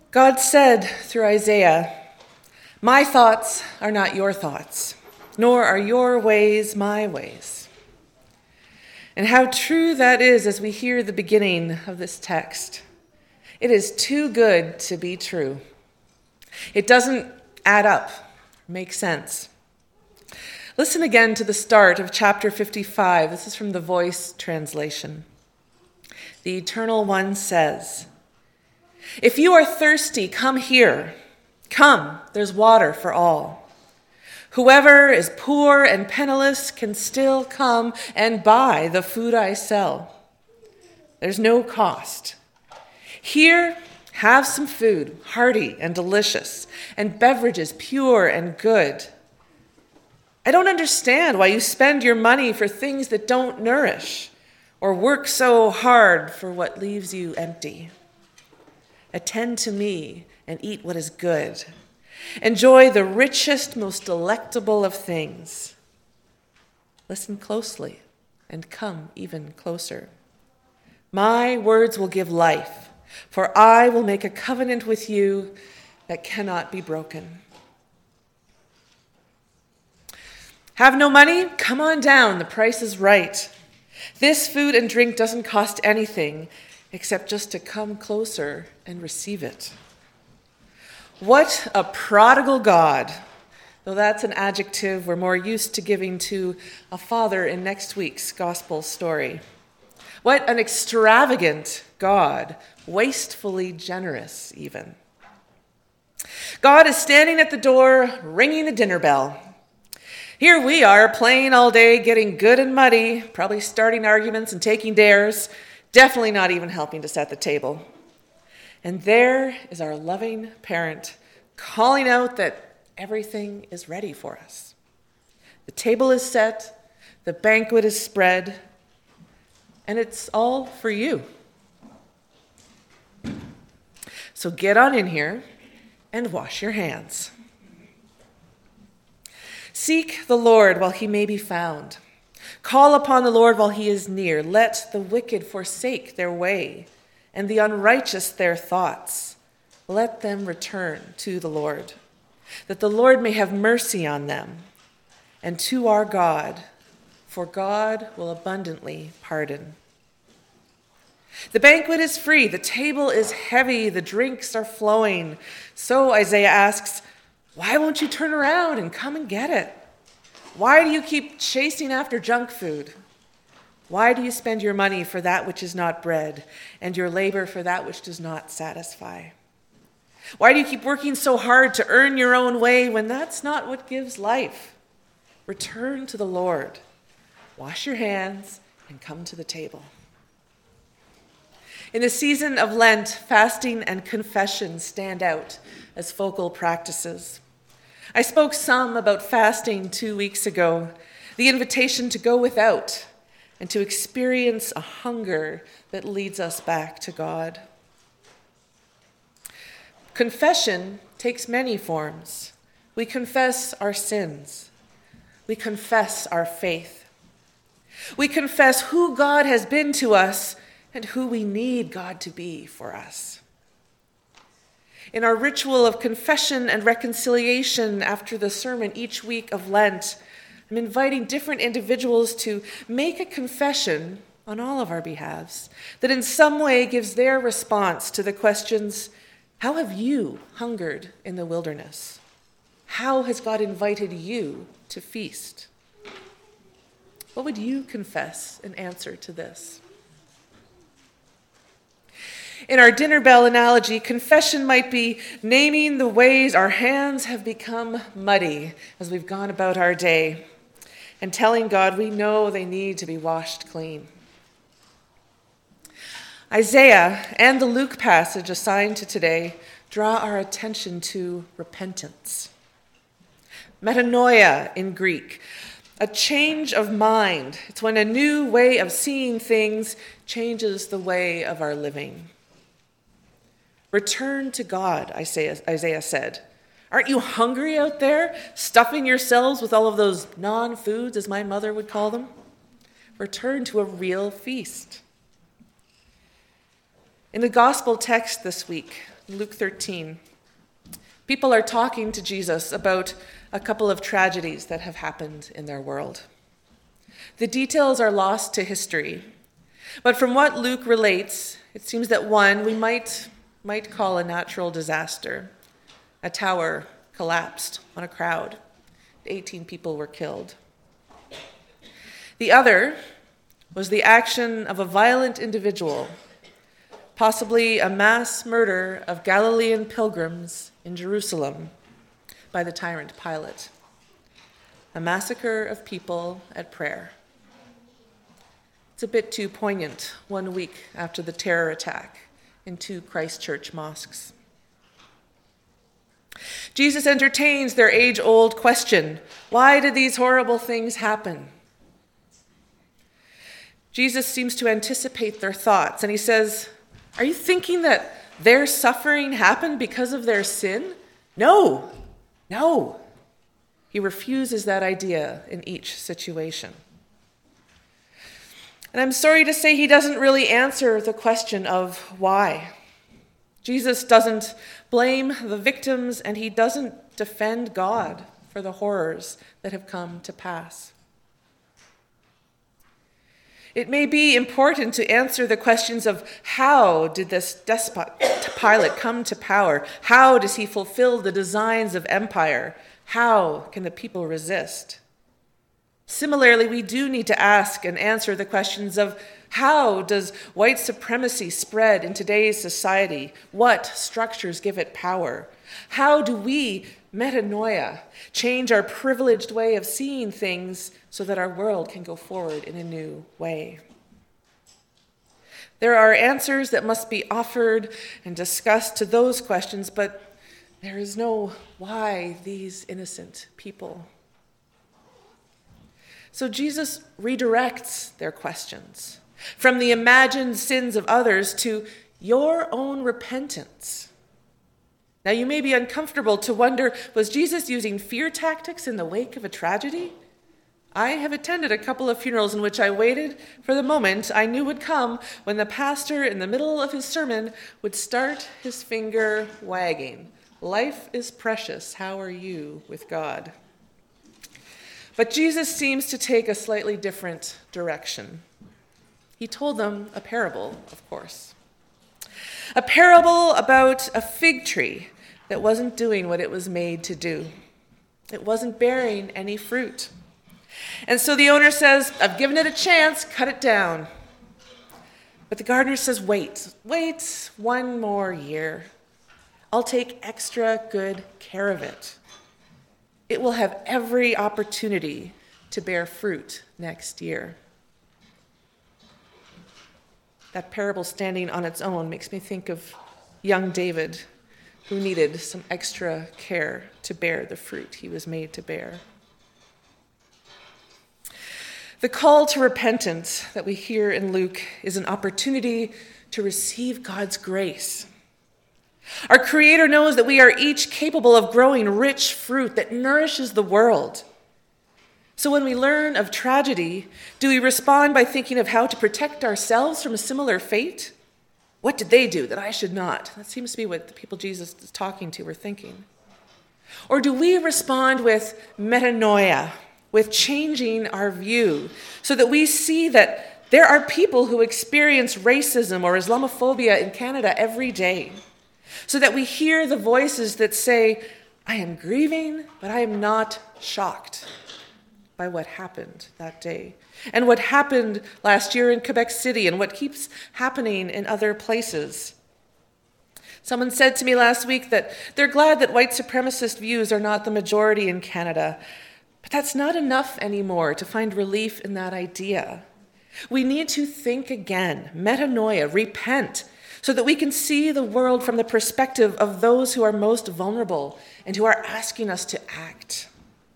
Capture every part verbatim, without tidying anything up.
God said through Isaiah, "My thoughts are not your thoughts, nor are your ways my ways." And how true that is as we hear the beginning of this text. It is too good to be true. It doesn't add up, make sense. Listen again to the start of chapter fifty-five. This is from the Voice translation. The Eternal One says, "If you are thirsty, come here. Come, there's water for all. Whoever is poor and penniless can still come and buy the food I sell. There's no cost. Here, have some food, hearty and delicious, and beverages pure and good. I don't understand why you spend your money for things that don't nourish, or work so hard for what leaves you empty. Attend to me and eat what is good. Enjoy the richest, most delectable of things. Listen closely and come even closer. My words will give life, for I will make a covenant with you that cannot be broken. Have no money? Come on down, the price is right. This food and drink doesn't cost anything except just to come closer and receive it." What a prodigal God, though that's an adjective we're more used to giving to a father in next week's gospel story. What an extravagant God, wastefully generous even. God is standing at the door, ringing the dinner bell. Here we are, playing all day, getting good and muddy, probably starting arguments and taking dares, definitely not even helping to set the table. And there is our loving parent calling out that everything is ready for us. The table is set, the banquet is spread, and it's all for you. So get on in here and wash your hands. Seek the Lord while he may be found. Call upon the Lord while he is near. Let the wicked forsake their way, and the unrighteous their thoughts. Let them return to the Lord, that the Lord may have mercy on them, and to our God, for God will abundantly pardon. The banquet is free, the table is heavy, the drinks are flowing. So Isaiah asks, why won't you turn around and come and get it? Why do you keep chasing after junk food? Why do you spend your money for that which is not bread, and your labor for that which does not satisfy? Why do you keep working so hard to earn your own way when that's not what gives life? Return to the Lord, wash your hands, and come to the table. In the season of Lent, fasting and confession stand out as focal practices. I spoke some about fasting two weeks ago, the invitation to go without and to experience a hunger that leads us back to God. Confession takes many forms. We confess our sins. We confess our faith. We confess who God has been to us and who we need God to be for us. In our ritual of confession and reconciliation after the sermon each week of Lent, I'm inviting different individuals to make a confession on all of our behalves that in some way gives their response to the questions, how have you hungered in the wilderness? How has God invited you to feast? What would you confess in answer to this? In our dinner bell analogy, confession might be naming the ways our hands have become muddy as we've gone about our day and telling God we know they need to be washed clean. Isaiah and the Luke passage assigned to today draw our attention to repentance. Metanoia in Greek, a change of mind. It's when a new way of seeing things changes the way of our living. Return to God, Isaiah, Isaiah said. Aren't you hungry out there, stuffing yourselves with all of those non-foods, as my mother would call them? Return to a real feast. In the gospel text this week, Luke thirteen. People are talking to Jesus about a couple of tragedies that have happened in their world. The details are lost to history, but from what Luke relates, it seems that one we might, might call a natural disaster. A tower collapsed on a crowd. eighteen people were killed. The other was the action of a violent individual, possibly a mass murder of Galilean pilgrims in Jerusalem by the tyrant Pilate. A massacre of people at prayer. It's a bit too poignant one week after the terror attack in two Christchurch mosques. Jesus entertains their age-old question, why did these horrible things happen? Jesus seems to anticipate their thoughts, and he says, are you thinking that their suffering happened because of their sin? No, no. He refuses that idea in each situation. And I'm sorry to say he doesn't really answer the question of why. Jesus doesn't blame the victims, and he doesn't defend God for the horrors that have come to pass. It may be important to answer the questions of how did this despot Pilate come to power? How does he fulfill the designs of empire? How can the people resist? Similarly, we do need to ask and answer the questions of how does white supremacy spread in today's society? What structures give it power? How do we, metanoia, change our privileged way of seeing things so that our world can go forward in a new way? There are answers that must be offered and discussed to those questions, but there is no why these innocent people. So Jesus redirects their questions from the imagined sins of others to your own repentance. Now, you may be uncomfortable to wonder, was Jesus using fear tactics in the wake of a tragedy? I have attended a couple of funerals in which I waited for the moment I knew would come when the pastor, in the middle of his sermon, would start his finger wagging. Life is precious. How are you with God? But Jesus seems to take a slightly different direction. He told them a parable, of course. A parable about a fig tree that wasn't doing what it was made to do. It wasn't bearing any fruit. And so the owner says, I've given it a chance, cut it down. But the gardener says, wait, wait one more year. I'll take extra good care of it. It will have every opportunity to bear fruit next year. That parable standing on its own makes me think of young David, who needed some extra care to bear the fruit he was made to bear. The call to repentance that we hear in Luke is an opportunity to receive God's grace. Our Creator knows that we are each capable of growing rich fruit that nourishes the world. So when we learn of tragedy, do we respond by thinking of how to protect ourselves from a similar fate? What did they do that I should not? That seems to be what the people Jesus is talking to were thinking. Or do we respond with metanoia, with changing our view, so that we see that there are people who experience racism or Islamophobia in Canada every day, so that we hear the voices that say, I am grieving, but I am not shocked by what happened that day, and what happened last year in Quebec City, and what keeps happening in other places. Someone said to me last week that they're glad that white supremacist views are not the majority in Canada, but that's not enough anymore to find relief in that idea. We need to think again, metanoia, repent, so that we can see the world from the perspective of those who are most vulnerable and who are asking us to act.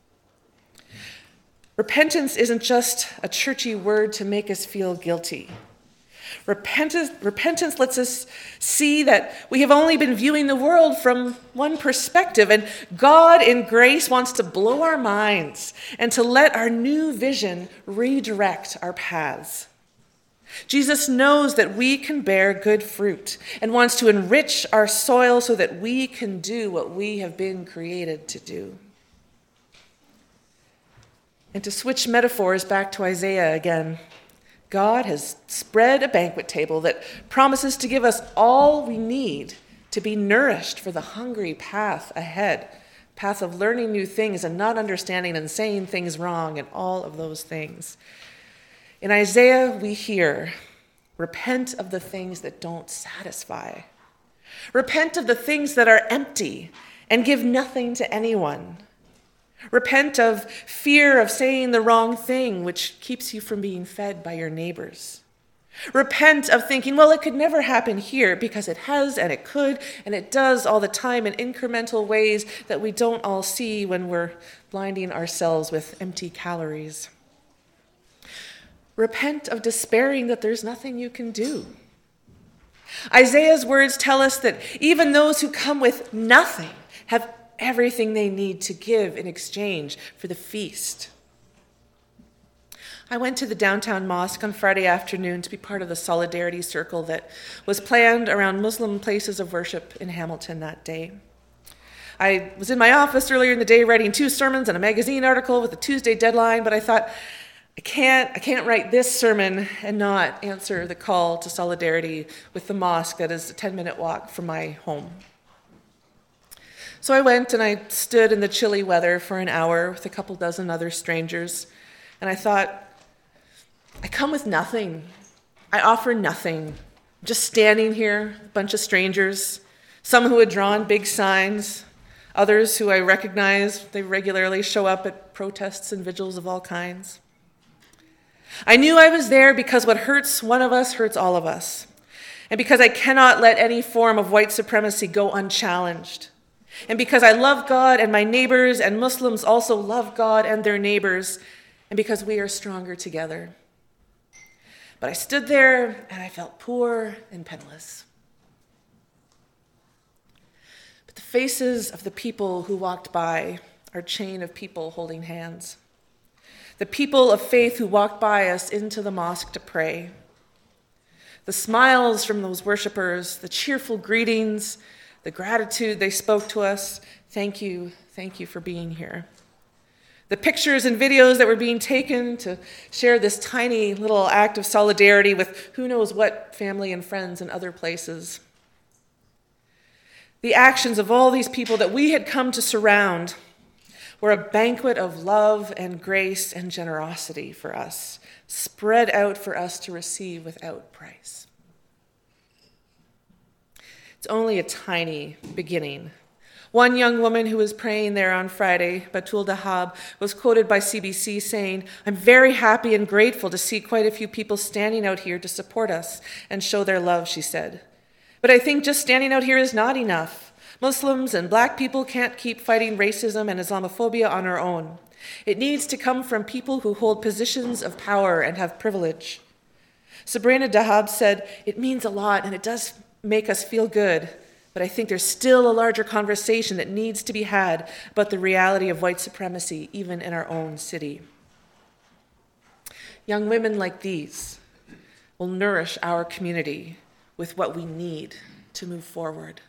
Repentance isn't just a churchy word to make us feel guilty. Repentance, repentance lets us see that we have only been viewing the world from one perspective, and God in grace wants to blow our minds and to let our new vision redirect our paths. Jesus knows that we can bear good fruit and wants to enrich our soil so that we can do what we have been created to do. And to switch metaphors back to Isaiah again, God has spread a banquet table that promises to give us all we need to be nourished for the hungry path ahead, path of learning new things and not understanding and saying things wrong and all of those things. In Isaiah, we hear, repent of the things that don't satisfy. Repent of the things that are empty and give nothing to anyone. Repent of fear of saying the wrong thing, which keeps you from being fed by your neighbors. Repent of thinking, well, it could never happen here, because it has and it could, and it does all the time in incremental ways that we don't all see when we're blinding ourselves with empty calories. Repent of despairing that there's nothing you can do. Isaiah's words tell us that even those who come with nothing have everything they need to give in exchange for the feast. I went to the downtown mosque on Friday afternoon to be part of the solidarity circle that was planned around Muslim places of worship in Hamilton that day. I was in my office earlier in the day writing two sermons and a magazine article with a Tuesday deadline, but I thought, I can't, I can't write this sermon and not answer the call to solidarity with the mosque that is a ten-minute walk from my home. So I went and I stood in the chilly weather for an hour with a couple dozen other strangers, and I thought, I come with nothing. I offer nothing. I'm just standing here, a bunch of strangers, some who had drawn big signs, others who I recognize. They regularly show up at protests and vigils of all kinds. I knew I was there because what hurts one of us hurts all of us, and because I cannot let any form of white supremacy go unchallenged. And because I love God and my neighbors, and Muslims also love God and their neighbors, and because we are stronger together. But I stood there and I felt poor and penniless. But the faces of the people who walked by are a chain of people holding hands. The people of faith who walked by us into the mosque to pray. The smiles from those worshipers, the cheerful greetings, the gratitude they spoke to us. Thank you, thank you for being here. The pictures and videos that were being taken to share this tiny little act of solidarity with who knows what family and friends in other places. The actions of all these people that we had come to surround were a banquet of love and grace and generosity for us, spread out for us to receive without price. It's only a tiny beginning. One young woman who was praying there on Friday, Batul Dahab, was quoted by C B C saying, "I'm very happy and grateful to see quite a few people standing out here to support us and show their love," she said. "But I think just standing out here is not enough. Muslims and black people can't keep fighting racism and Islamophobia on our own. It needs to come from people who hold positions of power and have privilege." Sabrina Dahab said, "It means a lot and it does make us feel good, but I think there's still a larger conversation that needs to be had about the reality of white supremacy, even in our own city." Young women like these will nourish our community with what we need to move forward.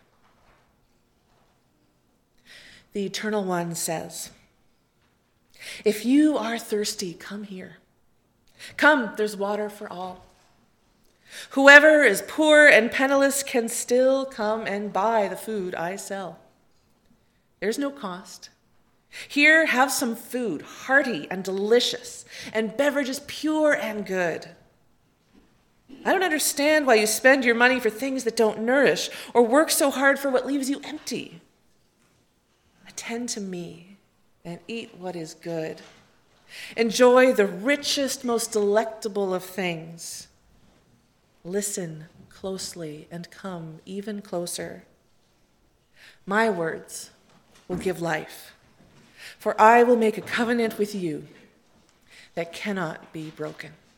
The Eternal One says, "If you are thirsty, come here. Come, there's water for all. Whoever is poor and penniless can still come and buy the food I sell. There's no cost. Here, have some food, hearty and delicious, and beverages pure and good. I don't understand why you spend your money for things that don't nourish, or work so hard for what leaves you empty. Attend to me and eat what is good. Enjoy the richest, most delectable of things. Listen closely and come even closer. My words will give life, for I will make a covenant with you that cannot be broken."